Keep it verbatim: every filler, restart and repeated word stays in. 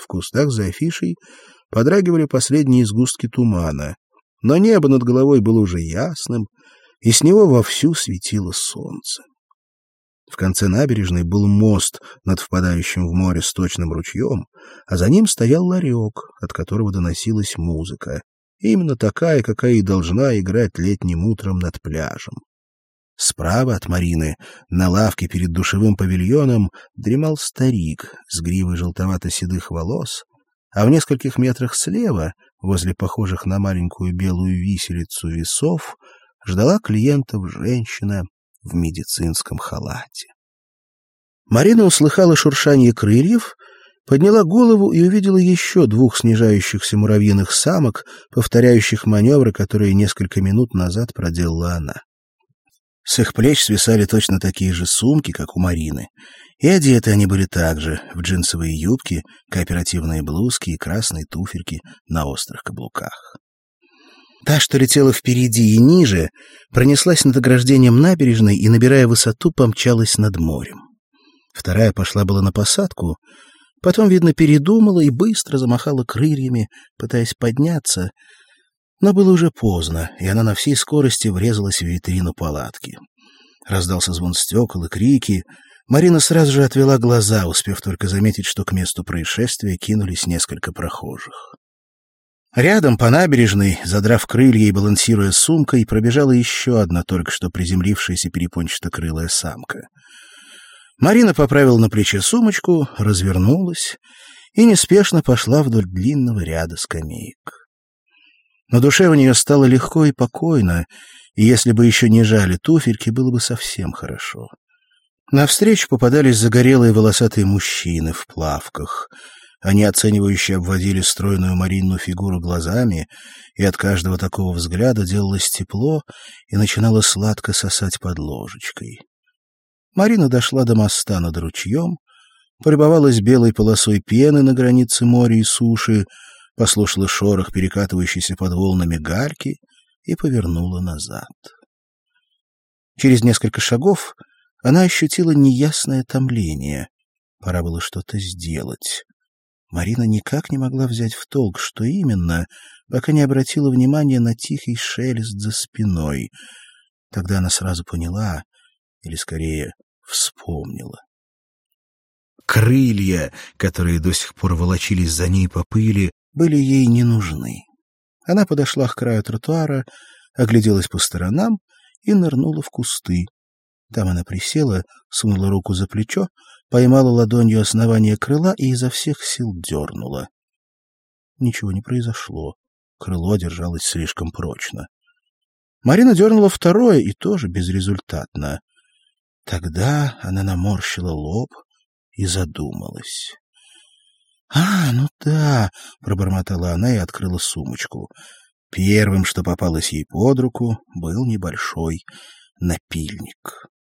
В кустах за афишей подрагивали последние сгустки тумана, но небо над головой было уже ясным, и с него вовсю светило солнце. В конце набережной был мост над впадающим в море сточным ручьем, а за ним стоял ларек, от которого доносилась музыка. Именно такая, какая и должна играть летним утром над пляжем. Справа от Марины, на лавке перед душевым павильоном, дремал старик с гривой желтовато-седых волос, а в нескольких метрах слева, возле похожих на маленькую белую виселицу весов, ждала клиентов женщина в медицинском халате. Марина услыхала шуршание крыльев, подняла голову и увидела еще двух снижающихся муравьиных самок, повторяющих маневры, которые несколько минут назад проделала она. С их плеч свисали точно такие же сумки, как у Марины, и одеты они были также в джинсовые юбки, кооперативные блузки и красные туфельки на острых каблуках. Та, что летела впереди и ниже, пронеслась над ограждением набережной и, набирая высоту, помчалась над морем. Вторая пошла была на посадку, потом, видно, передумала и быстро замахала крыльями, пытаясь подняться, но было уже поздно, и она на всей скорости врезалась в витрину палатки. Раздался звон стекол и крики. Марина сразу же отвела глаза, успев только заметить, что к месту происшествия кинулись несколько прохожих. Рядом по набережной, задрав крылья и балансируя сумкой, пробежала еще одна только что приземлившаяся перепончато-крылая самка. Марина поправила на плече сумочку, развернулась и неспешно пошла вдоль длинного ряда скамеек. На душе у нее стало легко и покойно, и если бы еще не жали туфельки, было бы совсем хорошо. Навстречу попадались загорелые волосатые мужчины в плавках. Они оценивающе обводили стройную Маринину фигуру глазами, и от каждого такого взгляда делалось тепло и начинало сладко сосать под ложечкой. Марина дошла до моста над ручьем, полюбовалась белой полосой пены на границе моря и суши, послушала шорох перекатывающейся под волнами гальки и повернула назад. Через несколько шагов она ощутила неясное томление. Пора было что-то сделать. Марина никак не могла взять в толк, что именно, пока не обратила внимания на тихий шелест за спиной. Тогда она сразу поняла, или скорее вспомнила. Крылья, которые до сих пор волочились за ней по пыли, были ей не нужны. Она подошла к краю тротуара, огляделась по сторонам и нырнула в кусты. Там она присела, сунула руку за плечо, поймала ладонью основание крыла и изо всех сил дернула. Ничего не произошло. Крыло держалось слишком прочно. Марина дернула второе, и тоже безрезультатно. Тогда она наморщила лоб и задумалась. «А, ну да», — пробормотала она и открыла сумочку. Первым, что попалось ей под руку, был небольшой напильник.